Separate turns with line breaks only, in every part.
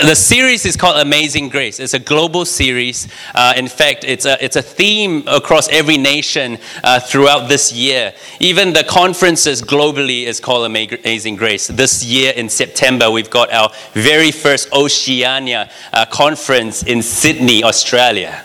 The series is called Amazing Grace. It's a global series. In fact, it's a theme across every nation throughout this year. Even the conferences globally is called Amazing Grace. This year in September, we've got our very first Oceania conference in Sydney, Australia.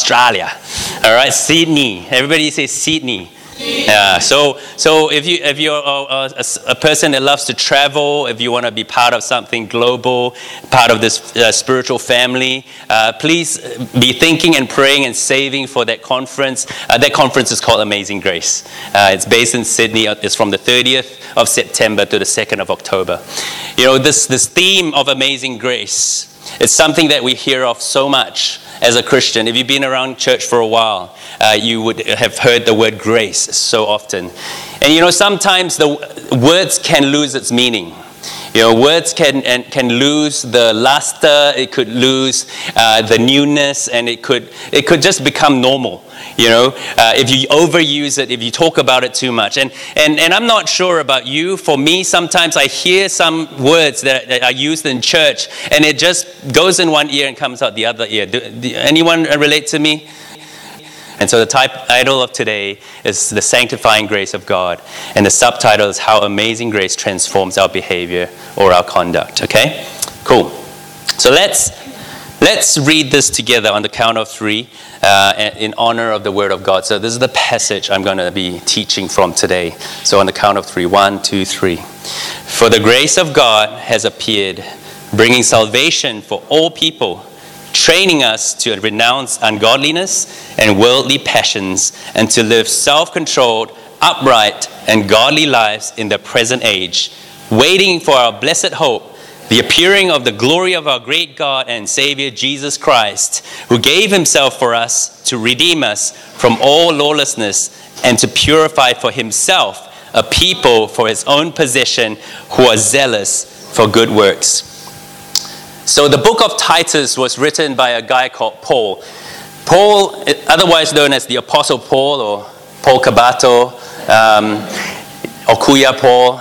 All right, Sydney. Everybody say Sydney. Yeah. So if you're a person that loves to travel, if you want to be part of something global, part of this spiritual family, please be thinking and praying and saving for that conference. That conference is called Amazing Grace. It's based in Sydney. It's from the 30th of September to the 2nd of October. You know, this theme of Amazing Grace, it's something that we hear of so much as a Christian. If you've been around church for a while, you would have heard the word grace so often. And you know, sometimes the words can lose its meaning. You know, words can lose the luster, it could lose the newness, and it could just become normal. You know, if you overuse it, if you talk about it too much. And I'm not sure about you. For me, sometimes I hear some words that are used in church, and it just goes in one ear and comes out the other ear. Anyone relate to me? And so the title of today is The Sanctifying Grace of God. And the subtitle is How Amazing Grace Transforms Our Behavior or Our Conduct. Okay? Cool. So let's read this together on the count of three in honor of the Word of God. So this is the passage I'm going to be teaching from today. So on the count of three. 1, 2, 3. For the grace of God has appeared, bringing salvation for all people, training us to renounce ungodliness and worldly passions and to live self-controlled, upright, and godly lives in the present age, waiting for our blessed hope, the appearing of the glory of our great God and Savior Jesus Christ, who gave himself for us to redeem us from all lawlessness and to purify for himself a people for his own possession who are zealous for good works. So the book of Titus was written by a guy called Paul. Paul, otherwise known as the Apostle Paul or Paul Kabato, or Kuya Paul,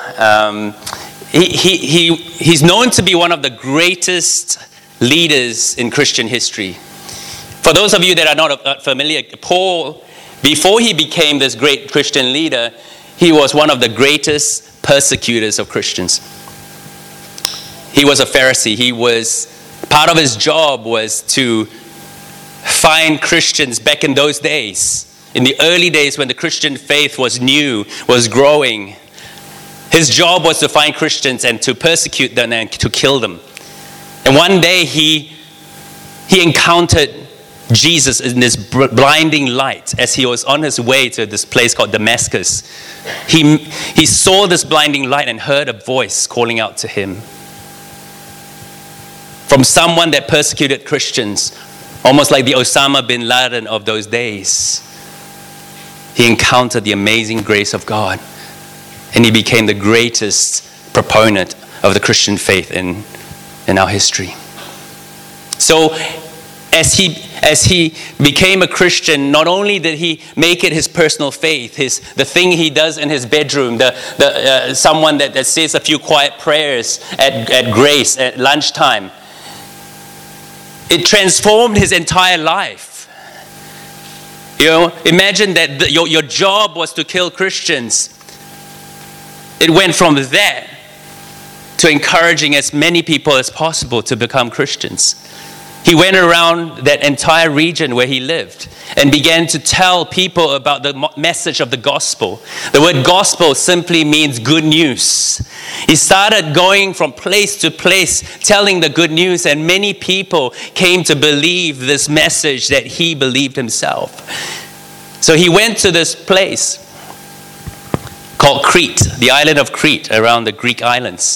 he's known to be one of the greatest leaders in Christian history. For those of you that are not familiar, Paul, before he became this great Christian leader, he was one of the greatest persecutors of Christians. He was a Pharisee. Part of his job was to find Christians back in those days. In the early days when the Christian faith was new, was growing. His job was to find Christians and to persecute them and to kill them. And one day he encountered Jesus in this blinding light as he was on his way to this place called Damascus. He saw this blinding light and heard a voice calling out to him. From someone that persecuted Christians, almost like the Osama bin Laden of those days. He encountered the amazing grace of God, and he became the greatest proponent of the Christian faith in our history. So as he became a Christian, not only did he make it his personal faith, the thing he does in his bedroom, someone that says a few quiet prayers at grace at lunchtime, it transformed his entire life. You know, imagine that your job was to kill Christians. It went from that to encouraging as many people as possible to become Christians. He went around that entire region where he lived and began to tell people about the message of the gospel. The word gospel simply means good news. He started going from place to place telling the good news, and many people came to believe this message that he believed himself. So he went to this place called Crete, the island of Crete, around the Greek islands.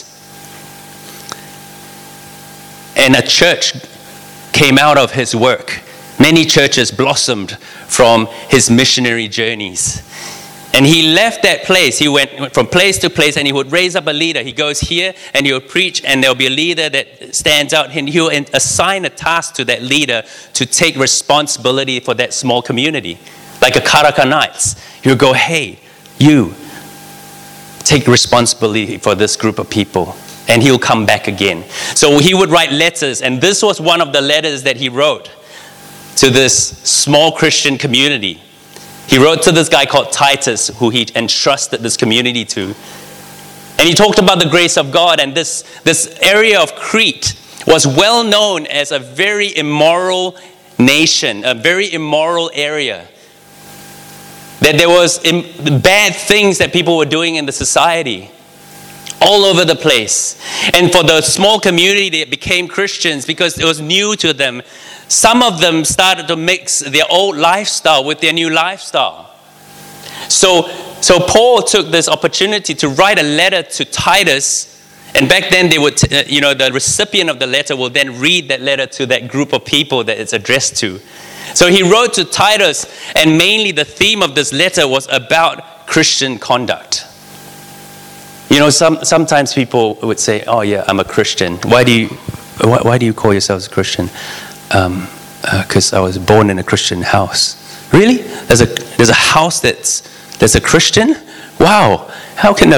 And a church came out of his work. Many churches blossomed from his missionary journeys. And he left that place. He went from place to place, and he would raise up a leader. He goes here and he'll preach, and there'll be a leader that stands out, and he'll assign a task to that leader to take responsibility for that small community. Like a Karaka Knights. He'll go, hey, you take responsibility for this group of people. and he'll come back again. So he would write letters, and this was one of the letters that he wrote to this small Christian community. He wrote to this guy called Titus, who he entrusted this community to. And he talked about the grace of God, and this area of Crete was well known as a very immoral nation, a very immoral area. That there was bad things that people were doing in the society all over the place. And for the small community that became Christians, because it was new to them, some of them started to mix their old lifestyle with their new lifestyle. So Paul took this opportunity to write a letter to Titus, and back then they would, the recipient of the letter will then read that letter to that group of people that it's addressed to. So he wrote to Titus, and mainly the theme of this letter was about Christian conduct. Sometimes people would say, "Oh yeah, I'm a Christian. Why do you call yourselves a Christian?" Because I was born in a Christian house. Really? There's a house that's a Christian? Wow! How can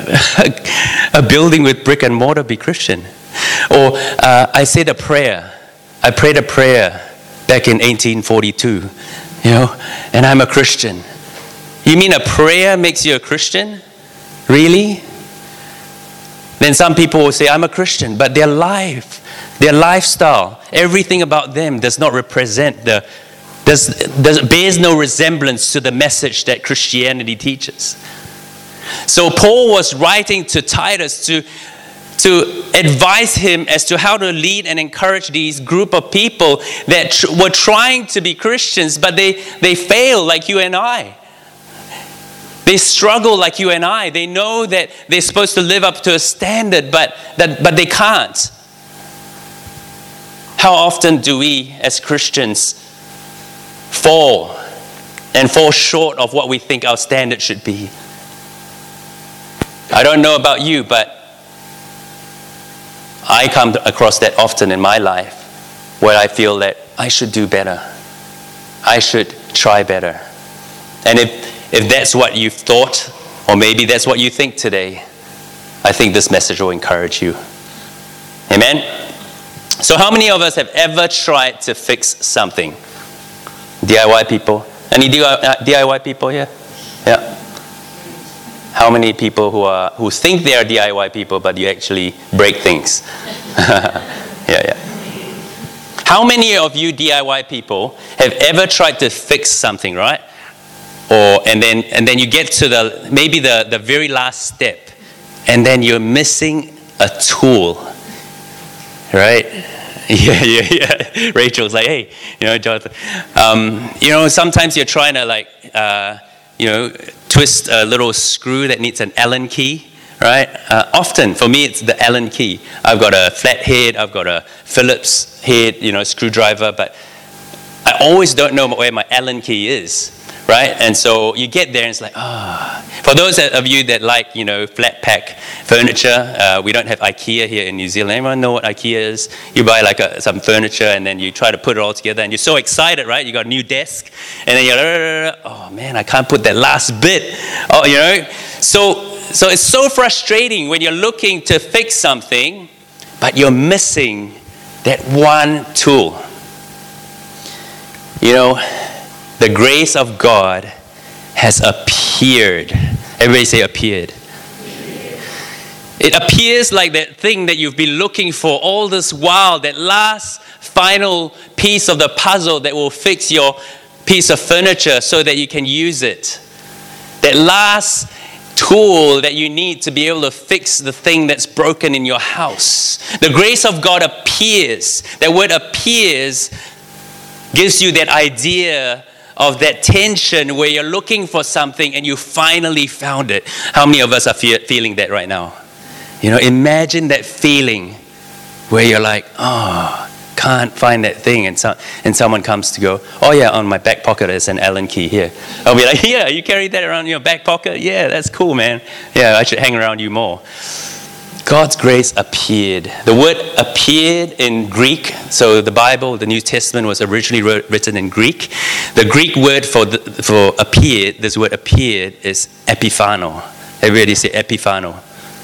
a building with brick and mortar be Christian? Or I said a prayer. I prayed a prayer back in 1842, and I'm a Christian. You mean a prayer makes you a Christian? Really? Then some people will say, I'm a Christian, but their life, their lifestyle, everything about them does not represent bears no resemblance to the message that Christianity teaches. So Paul was writing to Titus to advise him as to how to lead and encourage these group of people that were trying to be Christians, but they fail like you and I. They struggle like you and I. They know that they're supposed to live up to a standard, but they can't. How often do we as Christians fall short of what we think our standard should be? I don't know about you, but I come across that often in my life, where I feel that I should do better. I should try better. And if that's what you've thought, or maybe that's what you think today, I think this message will encourage you. Amen? So how many of us have ever tried to fix something? DIY people? Any DIY people here? Yeah. How many people who think they are DIY people, but you actually break things? Yeah. How many of you DIY people have ever tried to fix something, right? And then you get to maybe the very last step, and then you're missing a tool, right? Yeah. Rachel's like, hey, Jonathan. Sometimes you're trying to twist a little screw that needs an Allen key, right? Often, for me, it's the Allen key. I've got a flat head, I've got a Phillips head, screwdriver, but I always don't know where my Allen key is. Right? And so you get there and it's like, For those of you that like, flat pack furniture, we don't have IKEA here in New Zealand. Anyone know what IKEA is? You buy some furniture and then you try to put it all together and you're so excited, right? You got a new desk and then you're, oh man, I can't put that last bit. So it's so frustrating when you're looking to fix something, but you're missing that one tool. The grace of God has appeared. Everybody say appeared. It appears like that thing that you've been looking for all this while, that last final piece of the puzzle that will fix your piece of furniture so that you can use it. That last tool that you need to be able to fix the thing that's broken in your house. The grace of God appears. That word appears gives you that idea of that tension where you're looking for something and you finally found it. How many of us are feeling that right now? Imagine that feeling where you're like, can't find that thing, and someone comes to go, oh yeah, on my back pocket there's an Allen key here. I'll be like, yeah, you carry that around in your back pocket? Yeah, that's cool, man. Yeah, I should hang around you more. God's grace appeared. The word appeared in Greek. So the Bible, the New Testament, was originally written in Greek. The Greek word for appeared, this word appeared, is epiphano. Everybody say epiphano.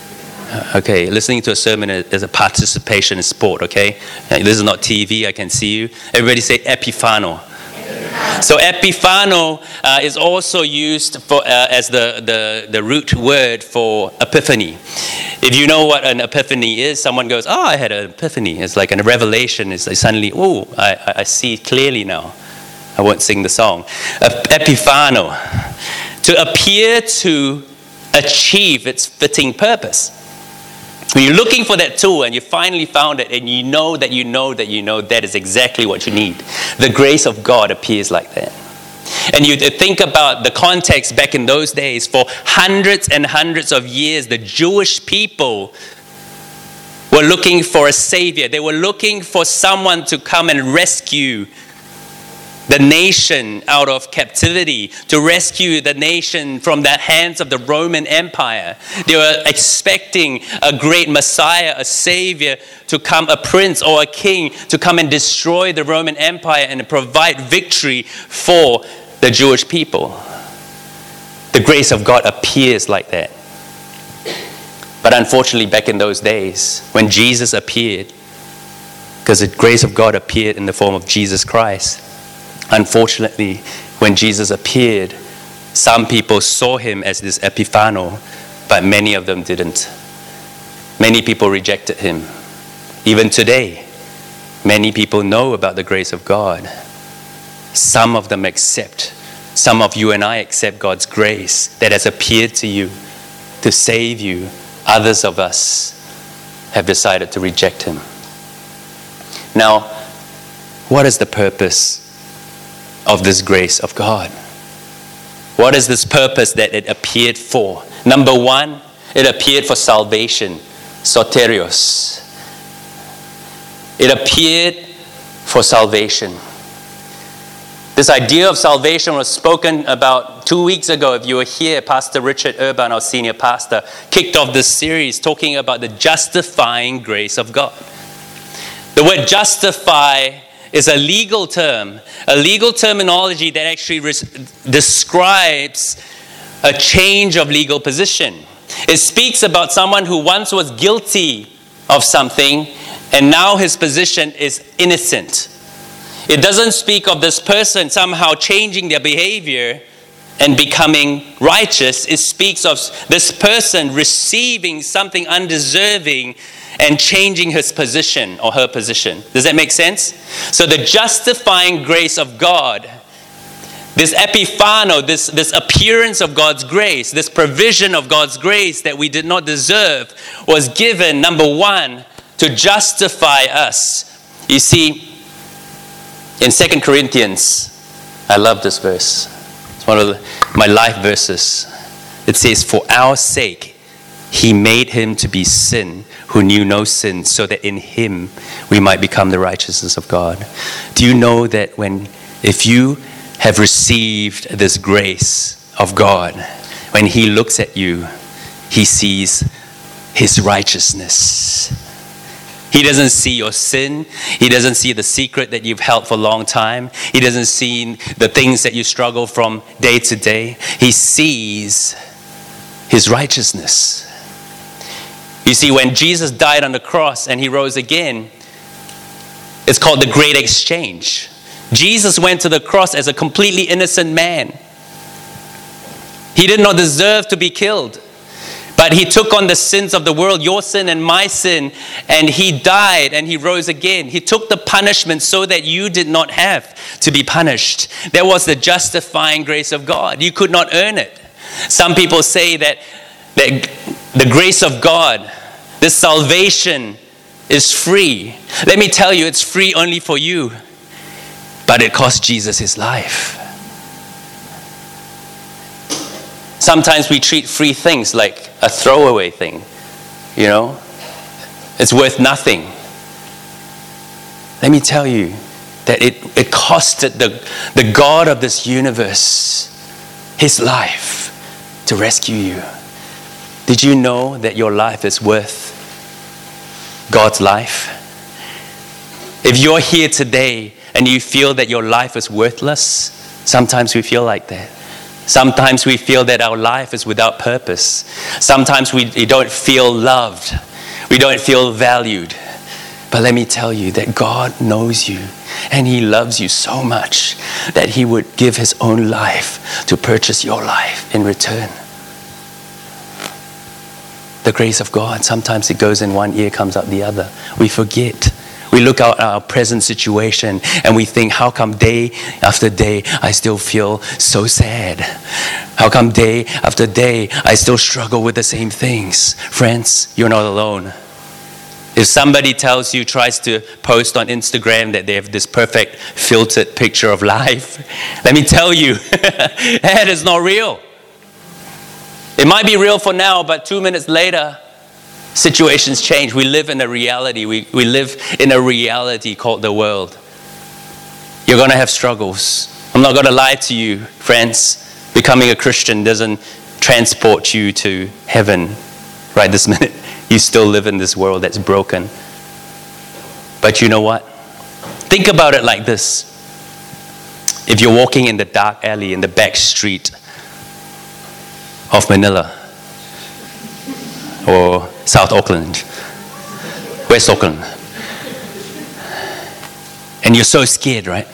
Okay, listening to a sermon is a participation in sport, okay? This is not TV, I can see you. Everybody say Epiphano. So Epiphano is also used as the root word for epiphany. If you know what an epiphany is, someone goes, oh, I had an epiphany. It's like a revelation. It's like suddenly, oh, I see clearly now. I won't sing the song. Epiphano. To appear to achieve its fitting purpose. When you're looking for that tool and you finally found it and you know that that is exactly what you need. The grace of God appears like that. And you think about the context back in those days. For hundreds and hundreds of years, the Jewish people were looking for a savior. They were looking for someone to come and rescue the nation out of captivity, to rescue the nation from the hands of the Roman Empire. They were expecting a great Messiah, a savior to come, a prince or a king to come and destroy the Roman Empire and provide victory for the Jewish people. The grace of God appears like that. But unfortunately, back in those days, when Jesus appeared, because the grace of God appeared in the form of Jesus Christ, unfortunately, when Jesus appeared, some people saw him as this Epiphano, but many of them didn't. Many people rejected him. Even today, many people know about the grace of God. Some of them accept. Some of you and I accept God's grace that has appeared to you to save you. Others of us have decided to reject him. Now, what is the purpose of this grace of God? What is this purpose that it appeared for? Number one, it appeared for salvation, soterios. It appeared for salvation. This idea of salvation was spoken about 2 weeks ago. If you were here, Pastor Richard Urban, our senior pastor, kicked off this series talking about the justifying grace of God. The word justify is a legal term, a legal terminology that actually describes a change of legal position. It speaks about someone who once was guilty of something and now his position is innocent. It doesn't speak of this person somehow changing their behavior and becoming righteous. It speaks of this person receiving something undeserving and changing his position or her position. Does that make sense? So the justifying grace of God, this epiphano, this appearance of God's grace, this provision of God's grace that we did not deserve, was given, number one, to justify us. You see, in 2 Corinthians, I love this verse. It's one of my life verses. It says, for our sake, he made him to be sin who knew no sin, so that in him we might become the righteousness of God. Do you know that if you have received this grace of God, when he looks at you, he sees his righteousness. He doesn't see your sin. He doesn't see the secret that you've held for a long time. He doesn't see the things that you struggle from day to day. He sees his righteousness. You see, when Jesus died on the cross and he rose again, it's called the Great Exchange. Jesus went to the cross as a completely innocent man. He did not deserve to be killed. But he took on the sins of the world, your sin and my sin, and he died and he rose again. He took the punishment so that you did not have to be punished. That was the justifying grace of God. You could not earn it. Some people say that the grace of God, this salvation, is free. Let me tell you, it's free only for you. But it cost Jesus his life. Sometimes we treat free things like a throwaway thing. You know? It's worth nothing. Let me tell you that it costed the God of this universe his life to rescue you. Did you know that your life is worth God's life? If you're here today and you feel that your life is worthless, sometimes we feel like that. Sometimes we feel that our life is without purpose. Sometimes we don't feel loved. We don't feel valued. But let me tell you that God knows you and He loves you so much that He would give His own life to purchase your life in return. The grace of God, sometimes it goes in one ear, comes out the other. We forget. We look at our present situation and we think, how come day after day I still feel so sad? How come day after day I still struggle with the same things? Friends, you're not alone. If somebody tells you, tries to post on Instagram that they have this perfect filtered picture of life, let me tell you, that is not real. It might be real for now, but 2 minutes later, situations change. We live in a reality. We live in a reality called the world. You're going to have struggles. I'm not going to lie to you, friends. Becoming a Christian doesn't transport you to heaven right this minute. You still live in this world that's broken. But you know what? Think about it like this. If you're walking in the dark alley in the back street of Manila or South Auckland, West Auckland, and you're so scared, right?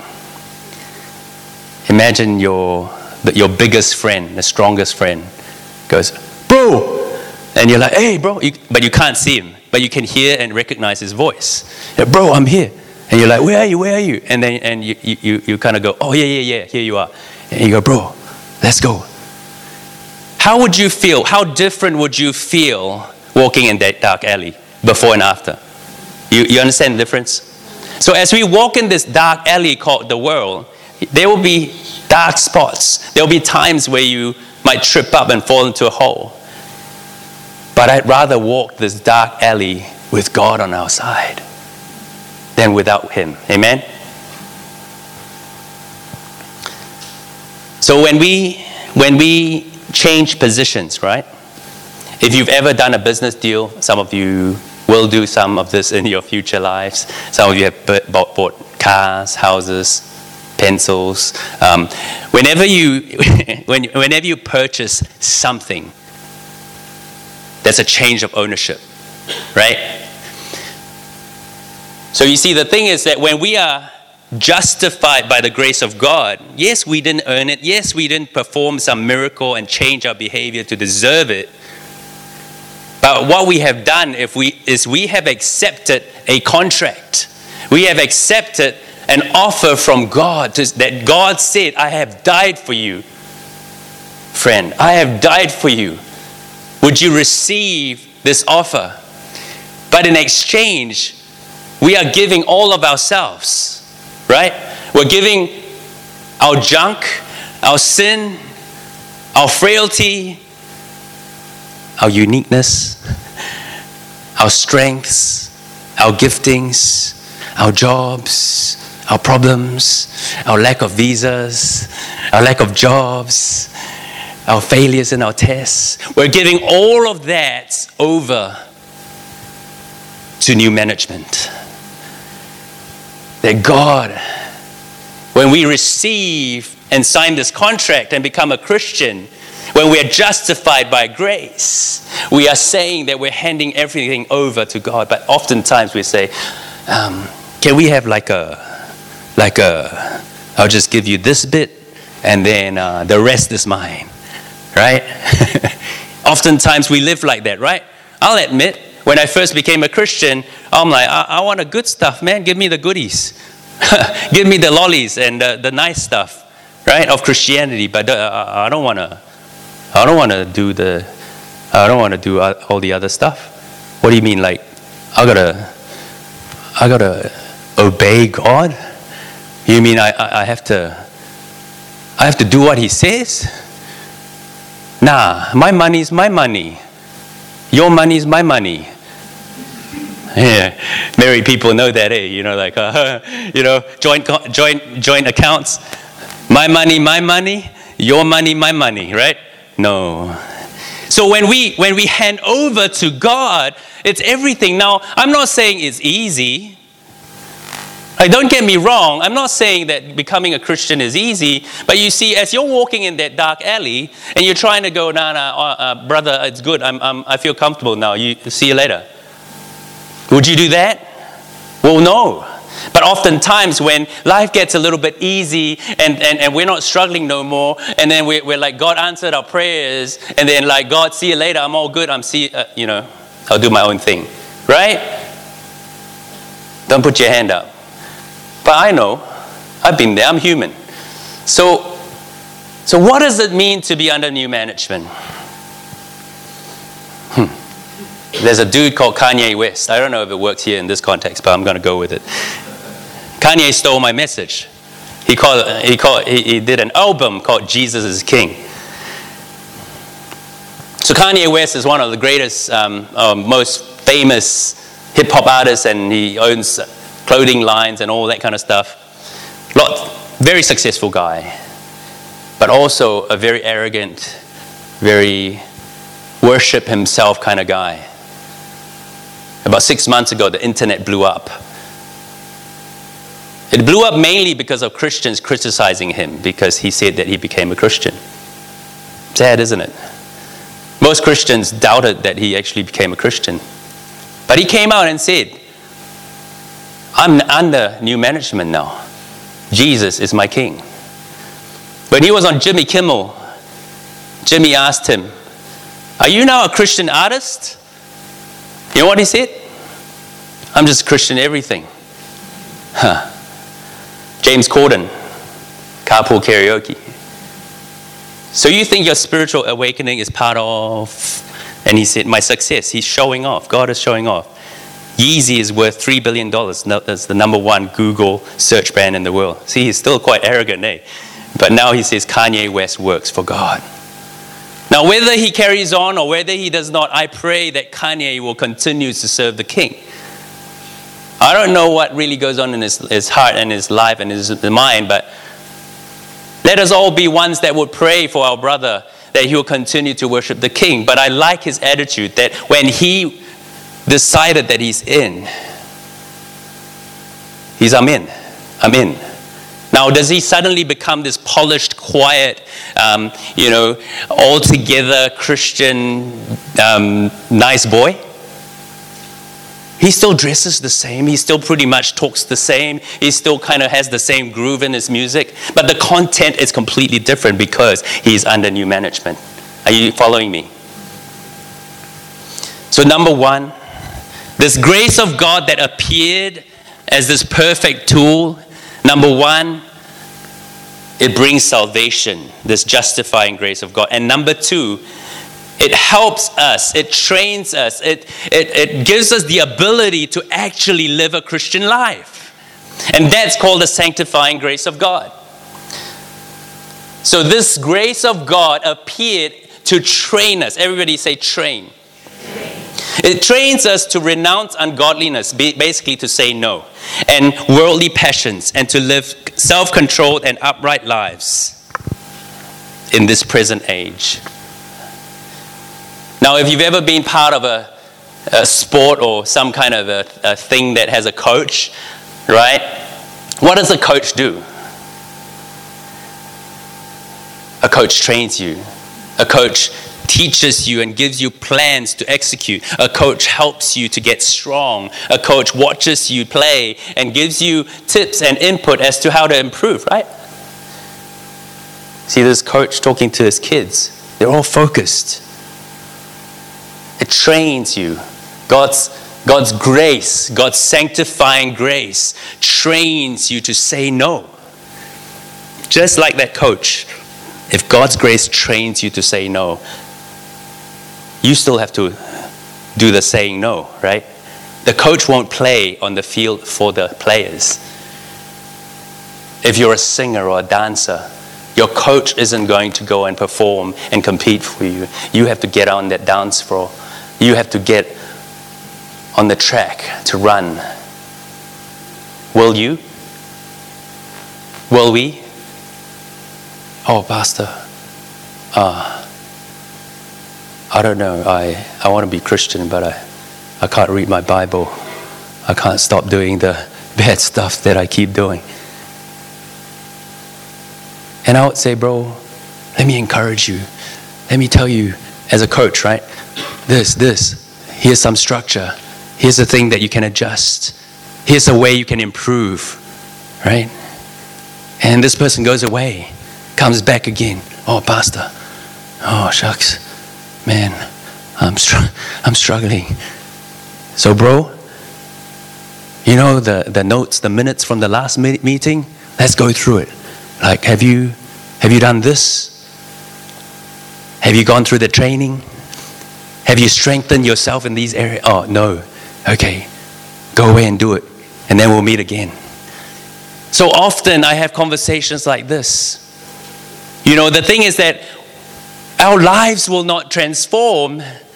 Imagine your biggest friend, the strongest friend, goes, "Bro!" And you're like, "Hey, bro," but you can't see him, but you can hear and recognize his voice. Yeah, "Bro, I'm here." And you're like, "Where are you? Where are you?" And then you kind of go, "Oh, yeah, here you are." And you go, "Bro, let's go." How would you feel? How different would you feel walking in that dark alley before and after? You understand the difference? So as we walk in this dark alley called the world, there will be dark spots. There will be times where you might trip up and fall into a hole. But I'd rather walk this dark alley with God on our side than without Him. Amen? So when we change positions, right? If you've ever done a business deal, some of you will do some of this in your future lives. Some of you have bought cars, houses, pencils. Whenever you purchase something, there's a change of ownership, right? So you see, the thing is that when we are justified by the grace of God, yes, we didn't earn it. Yes, we didn't perform some miracle and change our behavior to deserve it. But what we have done is we have accepted a contract. We have accepted an offer from God that God said, "I have died for you, friend. I have died for you. Would you receive this offer?" But in exchange, we are giving all of ourselves, right? We're giving our junk, our sin, our frailty, our uniqueness, our strengths, our giftings, our jobs, our problems, our lack of visas, our lack of jobs, our failures in our tests. We're giving all of that over to new management. That God, when we receive and sign this contract and become a Christian, when we are justified by grace, we are saying that we're handing everything over to God. But oftentimes we say, can we have I'll just give you this bit and then the rest is mine, right? Oftentimes we live like that, right? I'll admit, when I first became a Christian, I'm like, I want the good stuff, man. Give me the goodies. Give me the lollies and the nice stuff, right, of Christianity. But I don't want to do all the other stuff. What do you mean? Like, I gotta obey God? You mean I have to do what He says? Nah, my money's my money. Your money's my money. Yeah, married people know that, eh? Joint accounts. My money, your money, my money, right? No. So when we hand over to God, it's everything. Now, I'm not saying it's easy. Like, don't get me wrong, I'm not saying that becoming a Christian is easy, but you see, as you're walking in that dark alley and you're trying to go, brother, it's good, I feel comfortable now, see you later. Would you do that? Well, no. But oftentimes when life gets a little bit easy and we're not struggling no more, and then we're like, God answered our prayers, and then like, God, see you later, I'm all good, I'll do my own thing, right? Don't put your hand up. But I know, I've been there, I'm human. So what does it mean to be under new management? There's a dude called Kanye West. I don't know if it works here in this context, but I'm going to go with it. Kanye stole my message. He did an album called Jesus is King. So Kanye West is one of the greatest, most famous hip-hop artists, and he owns clothing lines and all that kind of stuff. Very successful guy, but also a very arrogant, very worship himself kind of guy. About 6 months ago, the internet blew up. It blew up mainly because of Christians criticizing him because he said that he became a Christian. Sad, isn't it? Most Christians doubted that he actually became a Christian. But he came out and said, I'm under new management now. Jesus is my king. When he was on Jimmy Kimmel, Jimmy asked him, are you now a Christian artist? You know what he said? I'm just Christian everything. James Corden, Carpool Karaoke. So you think your spiritual awakening is part of, and he said, my success, he's showing off. God is showing off. Yeezy is worth $3 billion. That's the number one Google search brand in the world. See, he's still quite arrogant, eh? But now he says Kanye West works for God. Now, whether he carries on or whether he does not, I pray that Kanye will continue to serve the King. I don't know what really goes on in his heart and his life and his mind, but let us all be ones that would pray for our brother that he will continue to worship the King. But I like his attitude that when he decided that he's in, I'm in. Now, does he suddenly become this polished, quiet, altogether Christian, nice boy? He still dresses the same. He still pretty much talks the same. He still kind of has the same groove in his music. But the content is completely different because he's under new management. Are you following me? So number one, this grace of God that appeared as this perfect tool, number one, it brings salvation, this justifying grace of God. And number two, it helps us, it trains us, it gives us the ability to actually live a Christian life. And that's called the sanctifying grace of God. So this grace of God appeared to train us. Everybody say train. It trains us to renounce ungodliness, basically to say no, and worldly passions, and to live self-controlled and upright lives in this present age. Now, if you've ever been part of a sport or some kind of a thing that has a coach, right? What does a coach do? A coach trains you. A coach teaches you and gives you plans to execute. A coach helps you to get strong. A coach watches you play and gives you tips and input as to how to improve, right? See this coach talking to his kids. They're all focused. It trains you. God's grace, God's sanctifying grace trains you to say no. Just like that coach, if God's grace trains you to say no, you still have to do the saying no, right? The coach won't play on the field for the players. If you're a singer or a dancer, your coach isn't going to go and perform and compete for you. You have to get on that dance floor. You have to get on the track to run. Will you? Will we? Oh, Pastor, I don't know. I want to be Christian, but I can't read my Bible. I can't stop doing the bad stuff that I keep doing. And I would say, bro, let me encourage you. Let me tell you as a coach, right? Here's some structure. Here's a thing that you can adjust. Here's a way you can improve, right? And this person goes away, comes back again. Oh, pastor. Oh, shucks. Man, I'm struggling. So, bro, you know the notes, the minutes from the last meeting? Let's go through it. Like, have you done this? Have you gone through the training? Have you strengthened yourself in these areas? Oh, no. Okay, go away and do it. And then we'll meet again. So often I have conversations like this. You know, the thing is that our lives will not transform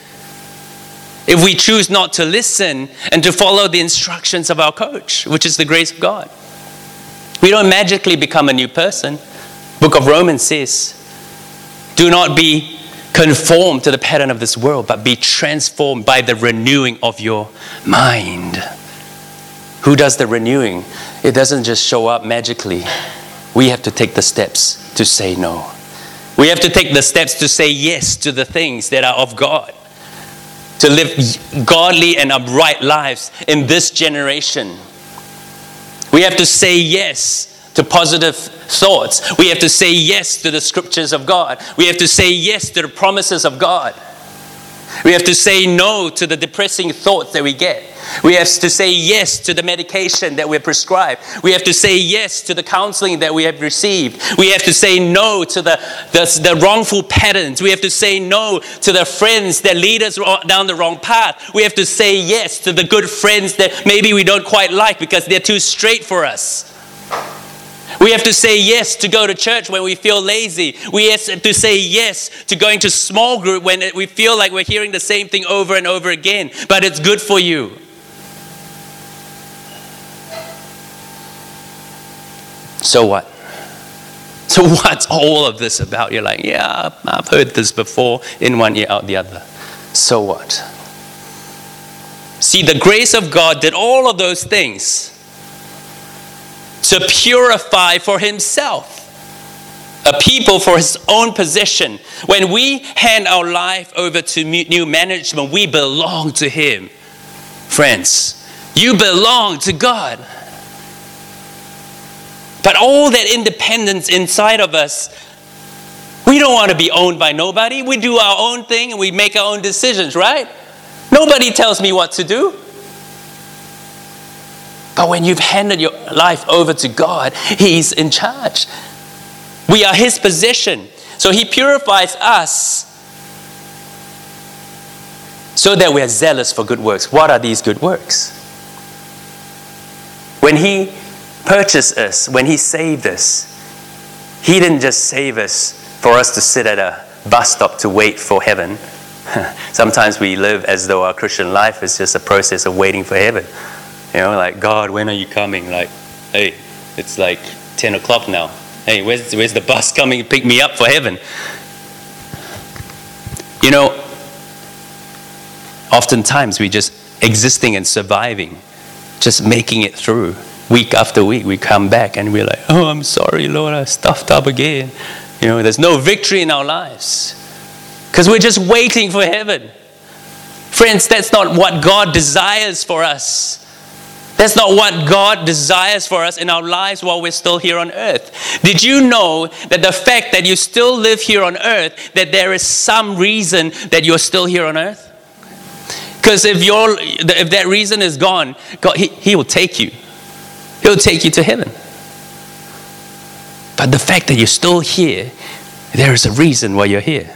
if we choose not to listen and to follow the instructions of our coach, which is the grace of God. We don't magically become a new person. Book of Romans says, do not be conformed to the pattern of this world, but be transformed by the renewing of your mind. Who does the renewing? It doesn't just show up magically. We have to take the steps to say no. We have to take the steps to say yes to the things that are of God. To live godly and upright lives in this generation. We have to say yes to positive thoughts. We have to say yes to the scriptures of God. We have to say yes to the promises of God. We have to say no to the depressing thoughts that we get. We have to say yes to the medication that we're prescribed. We have to say yes to the counseling that we have received. We have to say no to the wrongful patterns. We have to say no to the friends that lead us down the wrong path. We have to say yes to the good friends that maybe we don't quite like because they're too straight for us. We have to say yes to go to church when we feel lazy. We have to say yes to going to small group when we feel like we're hearing the same thing over and over again, but it's good for you. So what? So what's all of this about? You're like, yeah, I've heard this before, in one ear, out the other. So what? See, the grace of God did all of those things to purify for himself a people for his own possession. When we hand our life over to new management, we belong to him. Friends, you belong to God. But all that independence inside of us, we don't want to be owned by nobody. We do our own thing and we make our own decisions, right? Nobody tells me what to do. But when you've handed your life over to God, he's in charge. We are his possession. So he purifies us so that we are zealous for good works. What are these good works? When he purchased us, when he saved us, he didn't just save us for us to sit at a bus stop to wait for heaven. Sometimes we live as though our Christian life is just a process of waiting for heaven. You know, like, God, when are you coming? Like, hey, it's like 10 o'clock now. Hey, where's the bus coming to pick me up for heaven? You know, oftentimes we just existing and surviving, just making it through. Week after week, we come back and we're like, oh, I'm sorry, Lord, I stuffed up again. You know, there's no victory in our lives because we're just waiting for heaven. Friends, that's not what God desires for us. That's not what God desires for us in our lives while we're still here on earth. Did you know that the fact that you still live here on earth, that there is some reason that you're still here on earth? Because if that reason is gone, God, he will take you. He'll take you to heaven. But the fact that you're still here, there is a reason why you're here.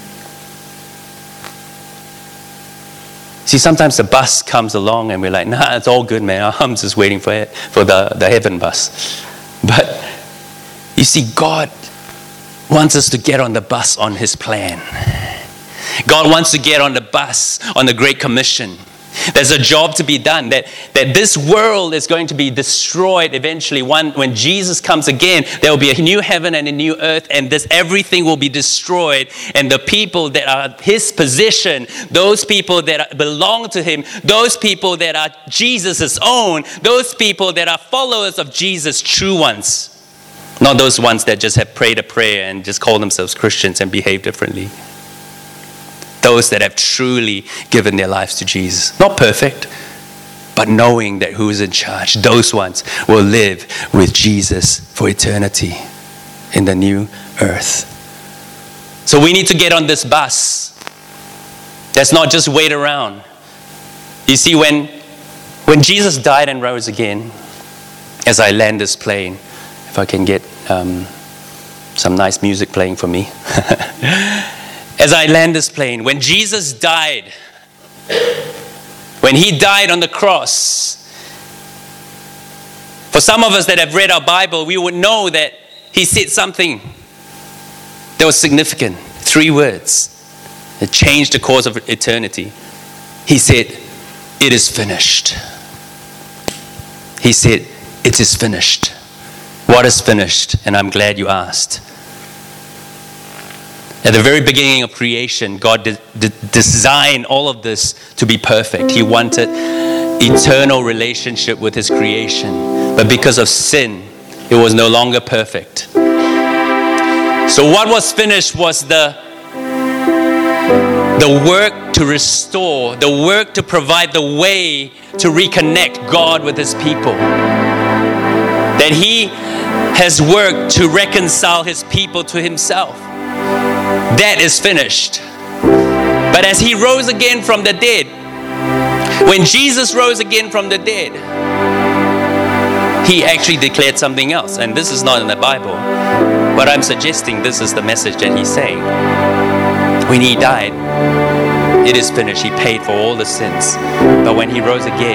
See, sometimes the bus comes along and we're like, nah, it's all good, man. I'm just waiting for the heaven bus. But you see, God wants us to get on the bus on his plan. God wants to get on the bus on the Great Commission. There's a job to be done, that this world is going to be destroyed eventually. When Jesus comes again, there will be a new heaven and a new earth, and everything will be destroyed. And the people that are his possession, those people that belong to him, those people that are Jesus' own, those people that are followers of Jesus, true ones. Not those ones that just have prayed a prayer and just call themselves Christians and behave differently. Those that have truly given their lives to Jesus. Not perfect, but knowing that who is in charge. Those ones will live with Jesus for eternity in the new earth. So we need to get on this bus. Let's not just wait around. You see, when Jesus died and rose again, as I land this plane, if I can get some nice music playing for me. As I land this plane, when Jesus died, when he died on the cross, for some of us that have read our Bible, we would know that he said something that was significant. 3 words that changed the course of eternity. He said, "It is finished." He said, "It is finished." What is finished? And I'm glad you asked. At the very beginning of creation, God designed all of this to be perfect. He wanted eternal relationship with his creation. But because of sin, it was no longer perfect. So what was finished was the work to restore, the work to provide the way to reconnect God with his people. That he has worked to reconcile his people to himself. That is finished. But as he rose again from the dead, when Jesus rose again from the dead, he actually declared something else. And this is not in the Bible, but I'm suggesting this is the message that he's saying. When he died, it is finished. He paid for all the sins. But when he rose again,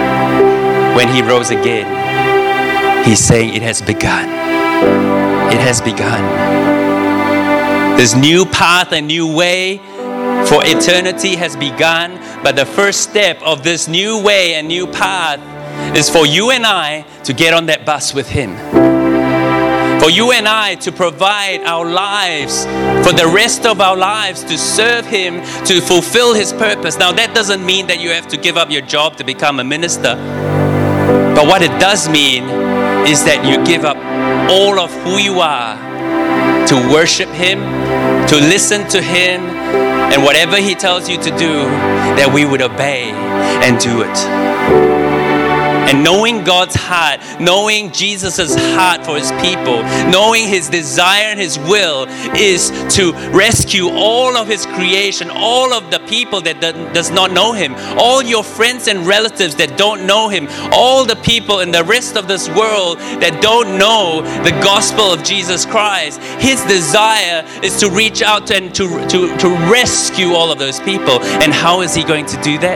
he's saying it has begun. It has begun. This new path and new way for eternity has begun. But the first step of this new way and new path is for you and I to get on that bus with him. For you and I to provide our lives, for the rest of our lives, to serve him, to fulfill his purpose. Now that doesn't mean that you have to give up your job to become a minister. But what it does mean is that you give up all of who you are to worship him, to listen to him, and whatever he tells you to do, that we would obey and do it. And knowing God's heart, knowing Jesus' heart for his people, knowing his desire and his will is to rescue all of his creation, all of the people that does not know him, all your friends and relatives that don't know him, all the people in the rest of this world that don't know the gospel of Jesus Christ. His desire is to reach out and to rescue all of those people. And how is he going to do that?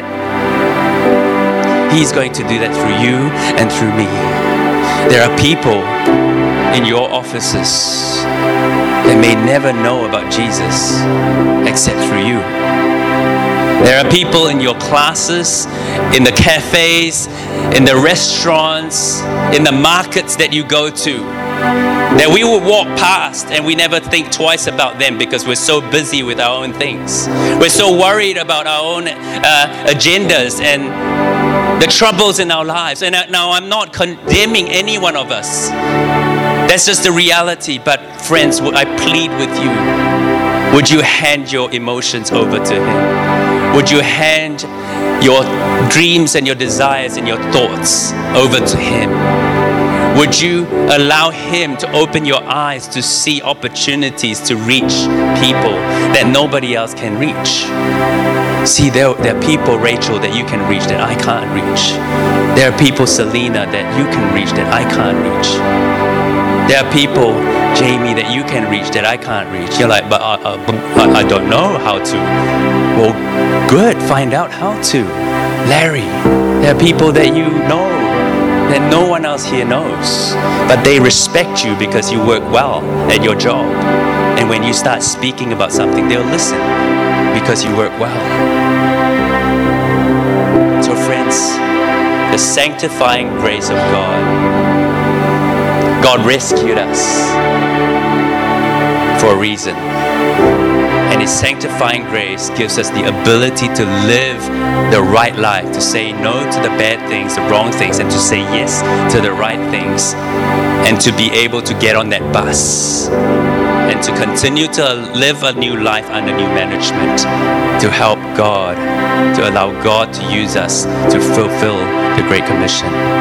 He's going to do that through you and through me. There are people in your offices that may never know about Jesus except through you. There are people in your classes, in the cafes, in the restaurants, in the markets that you go to, that we will walk past and we never think twice about them because we're so busy with our own things. We're so worried about our own agendas and the troubles in our lives. And now I'm not condemning any one of us. That's just the reality. But friends, I plead with you. Would you hand your emotions over to him? Would you hand your dreams and your desires and your thoughts over to him? Would you allow him to open your eyes to see opportunities to reach people that nobody else can reach? See, there are people, Rachel, that you can reach that I can't reach. There are people, Selena, that you can reach that I can't reach. There are people, Jamie, that you can reach that I can't reach. You're like, but I don't know how to. Well, good, find out how to. Larry, there are people that you know that no one else here knows, but they respect you because you work well at your job. And when you start speaking about something, they'll listen because you work well. friends, the sanctifying grace of God. God rescued us for a reason. And His sanctifying grace gives us the ability to live the right life, to say no to the bad things, the wrong things, and to say yes to the right things, and to be able to get on that bus and to continue to live a new life under new management, to help God, to allow God to use us to fulfill the Great Commission.